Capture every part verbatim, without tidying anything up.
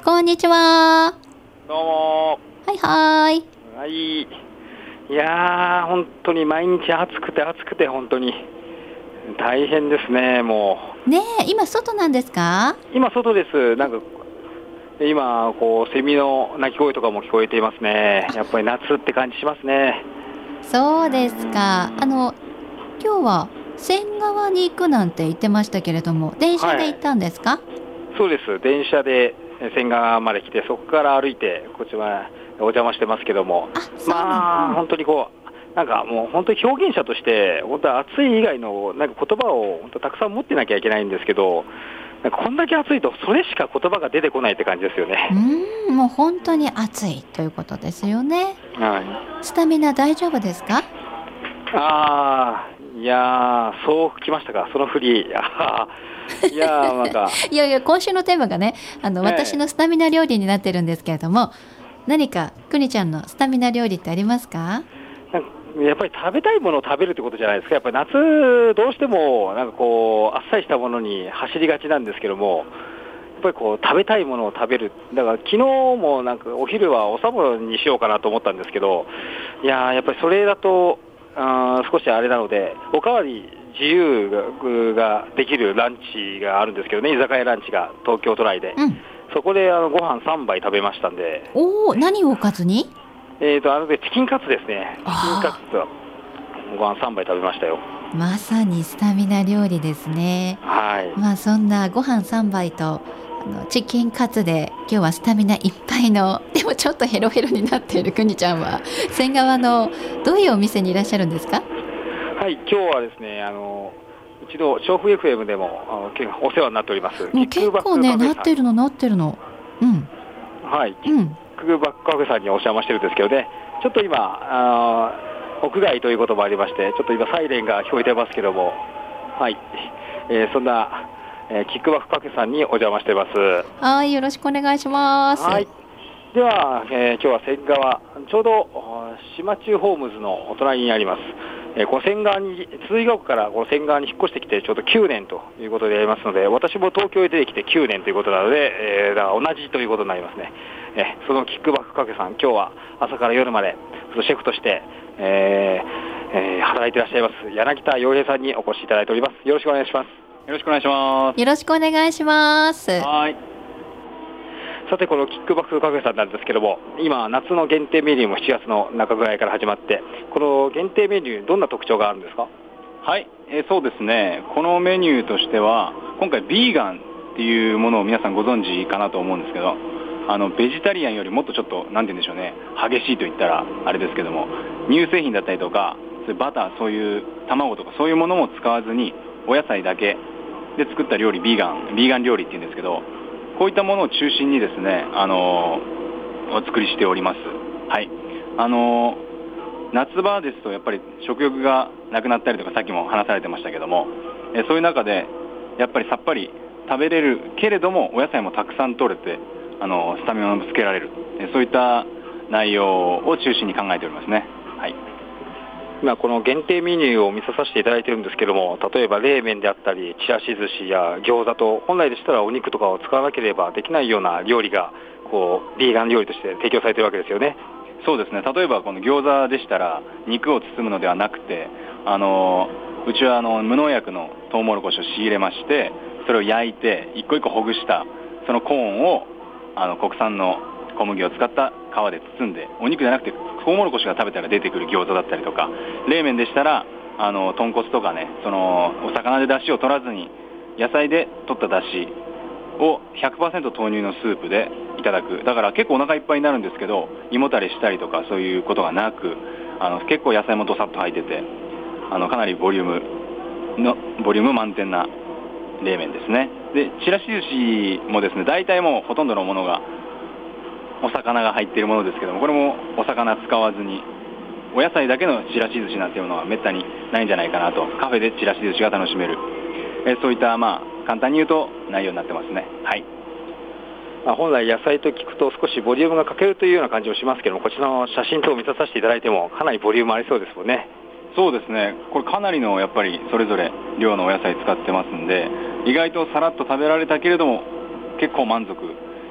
こんにちは。 どうもはいはい。 はい。いやー、本当に毎日暑くて暑くて本当に大変ですね、もう。ねえ、今外なんですか？ 今外です。なんか今こうセミの鳴き声とかも聞こえていますね。やっぱり夏って感じしますね。 そうですか。あの今日は仙川に行くなんて言ってましたけれども、電車で行ったんですか？はい、 そうです。電車で仙川まで来て、そこから歩いてこっちはお邪魔してますけども、あまあ本当にこうなんかもう本当に表現者として本当は暑い以外のなんか言葉を本当たくさん持ってなきゃいけないんですけど、なんかこんだけ暑いとそれしか言葉が出てこないって感じですよね。 うん、もう本当に暑いということですよね。はい。スタミナ大丈夫ですか？ ああ、いやー、そう来ましたか、その振り。いやー、なんかいやいや、今週のテーマがね、あの、ね、私のスタミナ料理になってるんですけれども、何かくにちゃんのスタミナ料理ってありますか？ やっぱり食べたいものを食べるってことじゃないですか。やっぱり夏どうしてもなんかこうあっさりしたものに走りがちなんですけども、やっぱりこう食べたいものを食べる。だから昨日もなんかお昼はおサボにしようかなと思ったんですけど、いやーやっぱりそれだとあ少しあれなので、おかわり自由ができるランチがあるんですけどね、居酒屋ランチが東京都内で、うん、そこであのご飯さんばい食べましたんで。 おー、何をおかずに？ えーとあのでチキンカツですね。チキンカツとご飯さんばい食べましたよ。 まさにスタミナ料理ですね。 はい。 まあそんなご飯さんばいとあのチキンカツで今日はスタミナいっぱいの、でもちょっとヘロヘロになっているくにちゃんは仙川のどういうお店にいらっしゃるんですか？ はい、今日はですね、あの一度調布 エフエム でもあのお世話になっております。 もう結構ねなってるのなってるの。うん。 はい。うん。クーバックカフェさんにお邪魔してるんですけどね、ちょっと今あ屋外ということもありまして、ちょっと今サイレンが聞こえてますけども、はい、えー、そんな、えー、キックバックカフェさんにお邪魔してます。 はい、よろしくお願いします。 はい。では、えー、今日は仙川、ちょうど島中ホームズのお隣にあります。えー、この仙川に、通学からこの仙川に引っ越してきてちょうどきゅうねんということでありますので、私も東京へ出てきてきゅうねんということなので、えー、だから同じということになりますね。えー、そのキックバックカフェさん、今日は朝から夜までシェフとして、えーえー、働いていらっしゃいます柳田洋平さんにお越しいただいております。よろしくお願いします。 よろしくお願いします。 よろしくお願いします。 はい。さてこのキックバックカフェさんなんですけども、今夏の限定メニューもしちがつの中ぐらいから始まって、この限定メニューどんな特徴があるんですか？ はい、えー、そうですね、このメニューとしては今回ビーガンっていうものを皆さんご存知かなと思うんですけど、あのベジタリアンよりもっとちょっとなんて言うんでしょうね、激しいと言ったらあれですけども、乳製品だったりとかそういうバター、そういう卵とかそういうものも使わずにお野菜だけで作った料理、ビーガンビーガン料理って言うんですけど、こういったものを中心にですね、あのー、お作りしております。はい。あのー、夏場ですとやっぱり食欲がなくなったりとかさっきも話されてましたけども、えそういう中でやっぱりさっぱり食べれるけれどもお野菜もたくさん取れて、あのー、スタミナもつけられる、そういった内容を中心に考えておりますね。はい。 今この限定メニューを見させていただいてるんですけども、例えば冷麺であったりちらし寿司や餃子と本来でしたらお肉とかを使わなければできないような料理がこうビーガン料理として提供されているわけですよね。 そうですね、例えばこの餃子でしたら肉を包むのではなくて、あのうちはあの無農薬のトウモロコシを仕入れまして、それを焼いて一個一個ほぐしたそのコーンをあの国産の小麦を使った皮で包んで、お肉じゃなくてトウモロコシが食べたら出てくる餃子だったりとか、冷麺でしたらあの豚骨とかね、そのお魚で出汁を取らずに野菜で取った出汁を ひゃくパーセント 豆乳のスープでいただく。だから結構お腹いっぱいになるんですけど、胃もたれしたりとかそういうことがなく、あの結構野菜もどさっと入ってて、あのかなりボリュームのボリューム満点な冷麺ですね。でちらし寿司もですね、大体もうほとんどのものがお魚が入っているものですけども、これもお魚使わずにお野菜だけのちらし寿司なんていうのはめったにないんじゃないかなと。カフェでちらし寿司が楽しめる、えそういったまあ簡単に言うと内容になってますね。はい。 まあ、本来野菜と聞くと少しボリュームが欠けるというような感じもしますけども、こちらの写真等を見させていただいてもかなりボリュームありそうですもんね。 そうですね、これかなりのやっぱりそれぞれ量のお野菜使ってますんで、意外とさらっと食べられたけれども結構満足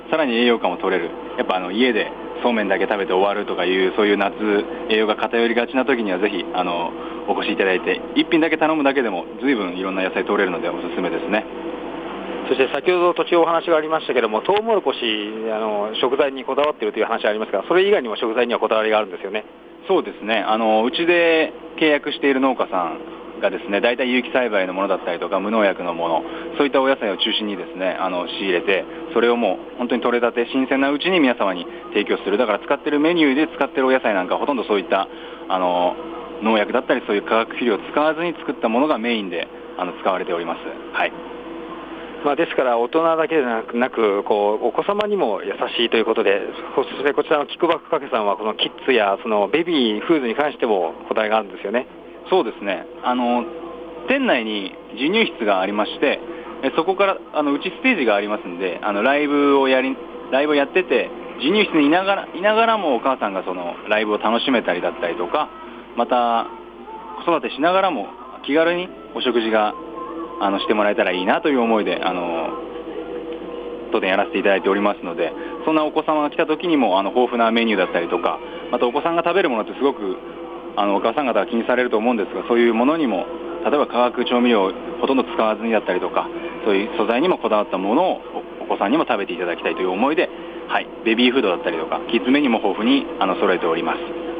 さらに栄養価も取れる。やっぱあの家でそうめんだけ食べて終わるとかいうそういう夏栄養が偏りがちな時にはぜひあのお越しいただいて一品だけ頼むだけでも随分いろんな野菜取れるのでおすすめですね。 そして先ほど途中お話がありましたけども、トウモロコシあの食材にこだわっているという話がありますが、それ以外にも食材にはこだわりがあるんですよね。 そうですね、あのうちで契約している農家さんがですね、大体有機栽培のものだったりとか無農薬のもの、そういったお野菜を中心にですねあの仕入れて、それをもう本当に取れたて新鮮なうちに皆様に提供する。だから使ってるメニューで使ってるお野菜なんかほとんどそういったあの農薬だったりそういう化学肥料を使わずに作ったものがメインであの使われております。はい。 まあ、ですから大人だけでなく、なくこうお子様にも優しいということで、そしてこちらのキックバックカフェさんはこのキッズやそのベビーフーズに関してもこだわりがあるんですよね。 そうですね、あの店内に授乳室がありまして、そこからあのうちステージがありますんで、あのライブをやりライブをやってて授乳室にいながらいながらもお母さんがそのライブを楽しめたりだったりとか、また子育てしながらも気軽にお食事があのしてもらえたらいいなという思いであの当店やらせていただいておりますので、そんなお子様が来た時にもあの豊富なメニューだったりとか、またお子さんが食べるものってすごくあのお母さん方は気にされると思うんですが、そういうものにも例えば化学調味料をほとんど使わずにだったりとか、そういう素材にもこだわったものをお子さんにも食べていただきたいという思いで、はい、ベビーフードだったりとかキッズメニューも豊富にあの揃えております。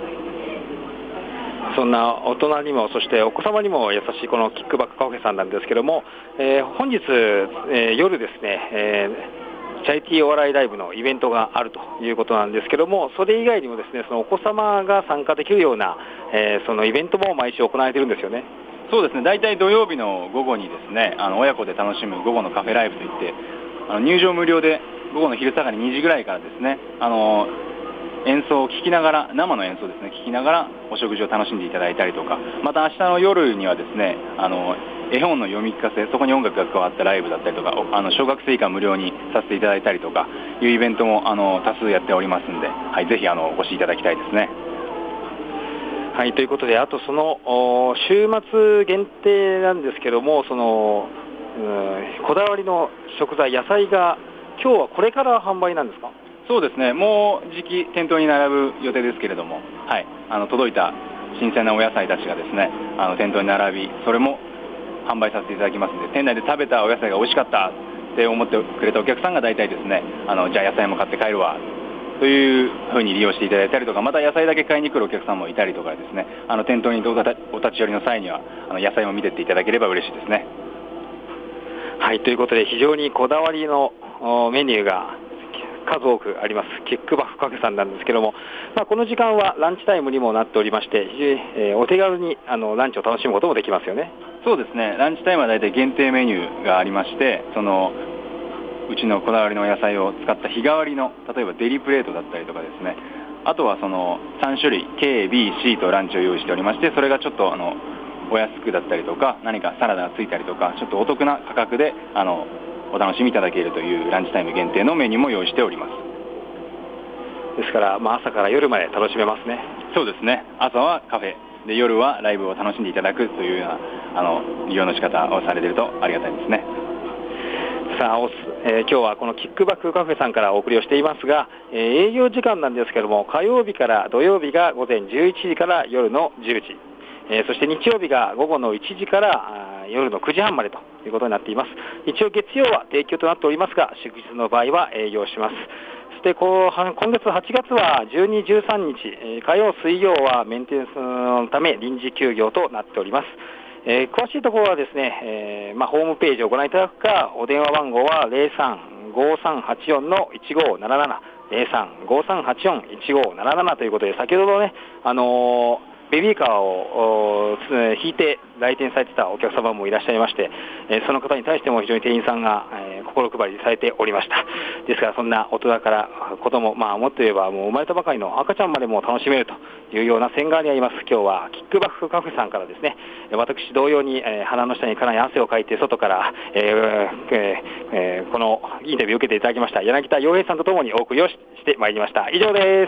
そんな大人にもそしてお子様にも優しいこのキックバックカフェさんなんですけども、えー、本日、えー、夜ですね、えー、チャリティーお笑いライブのイベントがあるということなんですけども、それ以外にもですねそのお子様が参加できるような、えー、そのイベントも毎週行われているんですよね。 そうですね、大体土曜日の午後にですねあの親子で楽しむ午後のカフェライブといって、あの入場無料で午後の昼下がりにじぐらいからですねあの演奏を聴きながら、生の演奏ですね、聴きながらお食事を楽しんでいただいたりとか、また明日の夜にはですね、あの絵本の読み聞かせ、そこに音楽が加わったライブだったりとか、あの小学生以下無料にさせていただいたりとかいうイベントもあの多数やっておりますんで、はい、ぜひあのお越しいただきたいですね。 はい、ということで、あとその週末限定なんですけども、そのこだわりの食材、野菜が今日はこれから販売なんですか？ そうですね、もうじき店頭に並ぶ予定ですけれども、はい、あの届いた新鮮なお野菜たちがですねあの店頭に並び、それも販売させていただきますので、店内で食べたお野菜が美味しかったって思ってくれたお客さんが大体ですねあのじゃあ野菜も買って帰るわというふうに利用していただいたりとか、また野菜だけ買いに来るお客さんもいたりとかですね、あの店頭にお立ち寄りの際にはあの野菜も見てっていただければ嬉しいですね。 はい、ということで非常にこだわりのメニューが数多くありますキックバックカフェさんなんですけども、まあ、この時間はランチタイムにもなっておりまして、非常に、えー、お手軽にあのランチを楽しむこともできますよね。 そうですね、ランチタイムは大体限定メニューがありまして、そのうちのこだわりの野菜を使った日替わりの例えばデリプレートだったりとかですね、あとはそのさん種類 ケービーシー とランチを用意しておりまして、それがちょっとあのお安くだったりとか何かサラダがついたりとかちょっとお得な価格であのお楽しみいただけるというランチタイム限定のメニューも用意しております。 ですから、まあ、朝から夜まで楽しめますね。 そうですね、朝はカフェで夜はライブを楽しんでいただくというようなあの利用の仕方をされているとありがたいですね。 さあ、おすえー、今日はこのキックバックカフェさんからお送りをしていますが、えー、営業時間なんですけども、火曜日から土曜日が午前じゅういちじから夜のじゅうじ、えー、そして日曜日が午後のいちじから夜のくじはんまでということになっています。一応月曜は提供となっておりますが、祝日の場合は営業します。そしてこう今月はちがつはじゅうに、じゅうさんにち、えー、火曜水曜はメンテナンスのため臨時休業となっております。えー、詳しいところはですね、えーまあ、ホームページをご覧いただくか、お電話番号は ゼロさん ごさんはちよん いちごなななな ゼロさん ごさんはちよん いちごななななということで、先ほどね、あのーベビーカーを引いて来店されてたお客様もいらっしゃいまして、えー、その方に対しても非常に店員さんが、えー、心配りされておりました。ですからそんな大人から子供、まあもっと言えばもう生まれたばかりの赤ちゃんまでも楽しめるというような線側にあります。今日はキックバックカフェさんからですね、私同様に、えー、鼻の下にかなり汗をかいて外から、えーえーえー、このインタビューを受けていただきました柳田洋平さんとともにお送りをしてまいりました。以上です。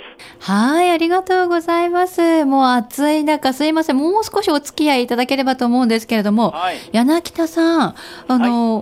はい、ありがとうございます。もう暑い中すいません、もう少しお付き合いいただければと思うんですけれども、はい、柳田さん、あの、はい、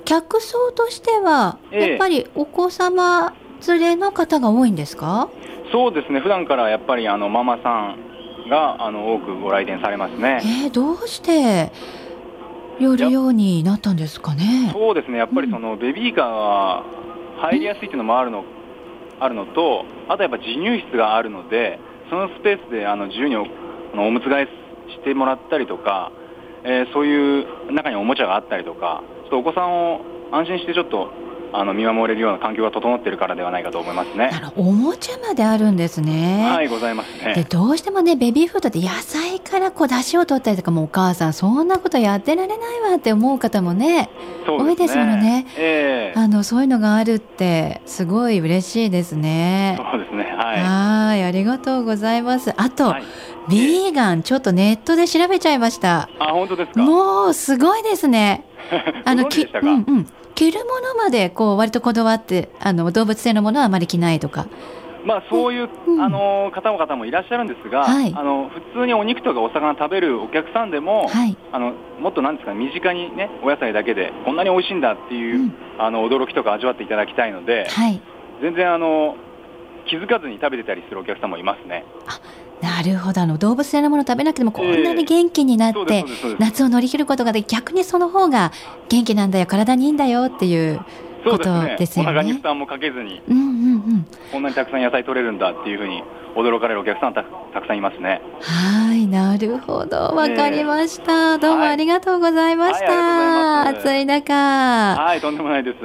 客層としては、 ええやっぱりお子様連れの方が多いんですか？ そうですね、普段からやっぱりあのママさんがあの多くご来店されますね。 えー、どうして寄るようになったんですかね？ そうですね、やっぱりそのベビーカーが入りやすいっていうのもあるの、あるのと、あとやっぱ授乳室があるので、そのスペースであの自由に お, あのおむつ替えしてもらったりとか、えーそういう中におもちゃがあったりとか、ちょっとお子さんを安心してちょっとあの見守れるような環境が整っているからではないかと思いますね。 あのおもちゃまであるんですね。 はい、ございますでね。 どうしてもねベビーフードって野菜からこう出汁を取ったりとかもお母さんそんなことやってられないわって思う方もねそう多いですものね。 ええあのそういうのがあるってすごい嬉しいですね。 そうですね、はい。 はい、ありがとうございます。あと、 はい、 ビーガンちょっとネットで調べちゃいました。 あ、本当ですか。 もうすごいですね。あのご存知でしたか。 きうんうん着るものまでこう割とこだわってあの動物性のものはあまり着ないとか。 まあ、そういう、 うんあの方々もいらっしゃるんですが、 はいあの普通にお肉とかお魚食べるお客さんでも、 はいあのもっとなんですか、身近にねお野菜だけでこんなに美味しいんだっていう、 うんあの驚きとか味わっていただきたいので、 はい。 全然あの気づかずに食べてたりするお客さんもいますね。 なるほど。あの動物性のもの食べなくてもこんなに元気になっそうでてすそうですそうです夏を乗り切ることができ逆にその方が元気なんだよ体にいいんだよっていうことそうですね。 ですよお腹に負ね。 担もかけずにうんうんうん。 こんなにたくさん野菜取れるんだっていうふうに驚かれるお客さんたたくさんいますね。 はいなるほどわかりました、どうもありがとうございました、 はいはいありがとうございます暑い中はい、とんでもないです。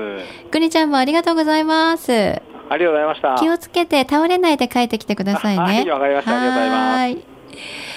くにちゃんもありがとうございます。 ありがとうございました。 気をつけて倒れないで帰ってきてくださいね。 はいわかりましたありがとうございます。 はい